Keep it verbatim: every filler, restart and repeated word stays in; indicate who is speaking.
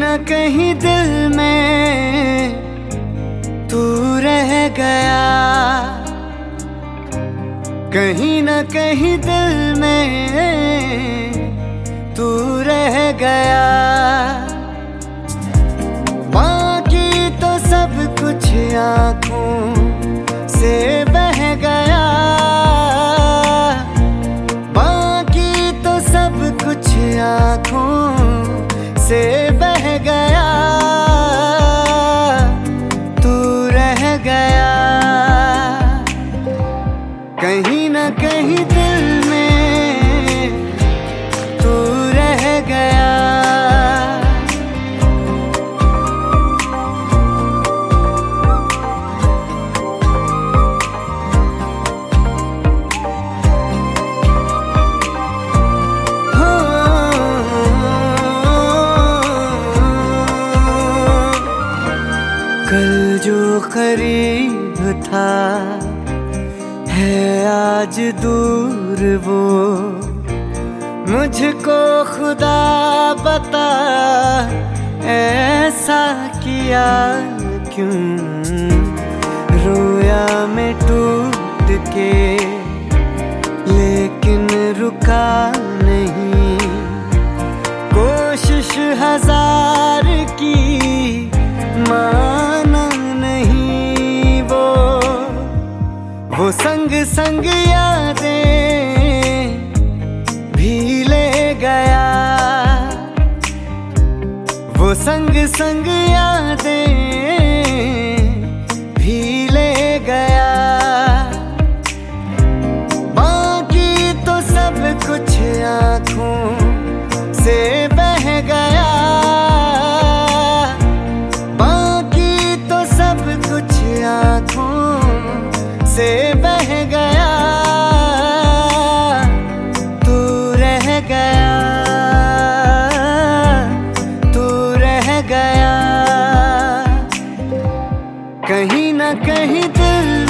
Speaker 1: न कहीं दिल में तू रह गया, कहीं न कहीं दिल में तू रह गया। बाकी तो सब कुछ आँखों से बह गया, बाकी तो सब कुछ आँखों से बह गया। तू रह गया कहीं न कहीं दिल में, तू रह गया। कल जो करीब था है आज दूर वो, मुझको खुदा बता ऐसा किया क्यों। रोया मैं टूट के लेकिन रुका नहीं, कोशिश हजार की माना नहीं। वो वो संग संग यादें भी ले गया, वो संग संग यादें भी ले गया। बाकी तो सब कुछ आँखों से बह गया, बाकी तो सब कुछ आँखों से बह गया। तू रह गया, तू रह गया कहीं न कहीं दिल